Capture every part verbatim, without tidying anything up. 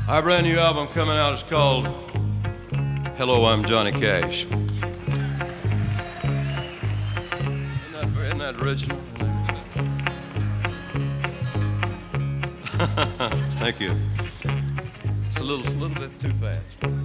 Our brand new album coming out is called Hello, I'm Johnny Cash. Isn't that, isn't that original? Thank you. It's a little, a little bit too fast.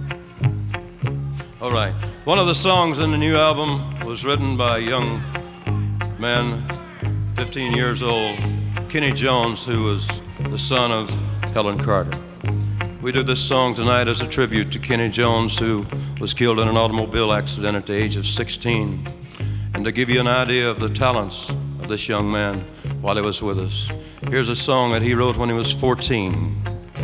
All right. One of the songs in the new album was written by a young man, fifteen years old, Kenny Jones, who was the son of Helen Carter. We do this song tonight as a tribute to Kenny Jones, who was killed in an automobile accident at the age of sixteen, and to give you an idea of the talents of this young man while he was with us. Here's a song that he wrote when he was fourteen.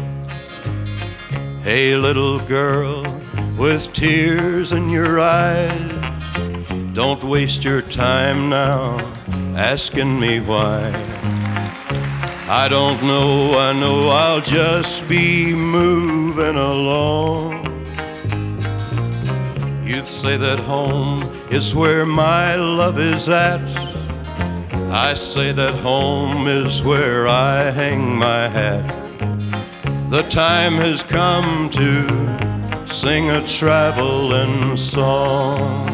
Hey, little girl with tears in your eyes, don't waste your time now asking me why. I don't know, I know I'll just be moving along. You'd say that home is where my love is at. I say that home is where I hang my hat. The time has come to sing a traveling song.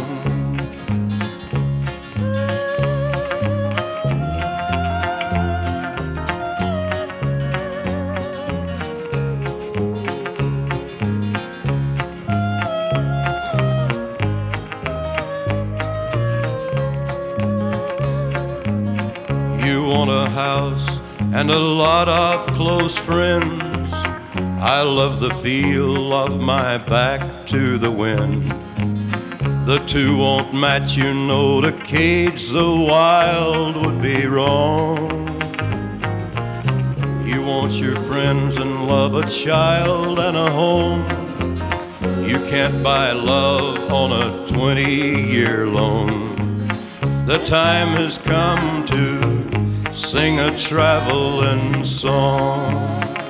You want a house and a lot of close friends. I love the feel of my back to the wind. The two won't match, you know, to cage the wild would be wrong. You want your friends and love, a child and a home. You can't buy love on a twenty-year loan. The time has come to sing a traveling song.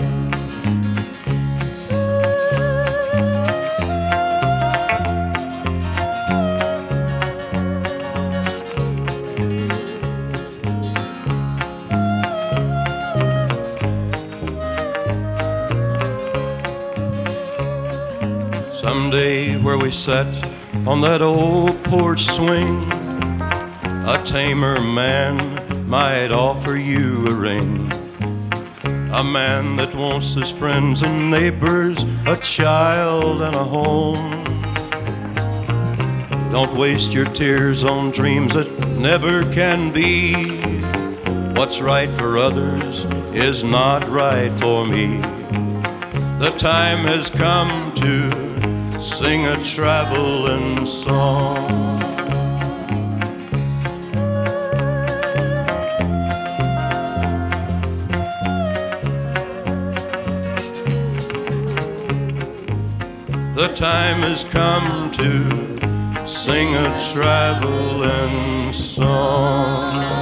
Someday where we sat on that old porch swing, a tamer man might offer you a ring. A man that wants his friends and neighbors, a child and a home. Don't waste your tears on dreams that never can be. What's right for others is not right for me. The time has come to sing a traveling song. The time has come to sing a traveling song.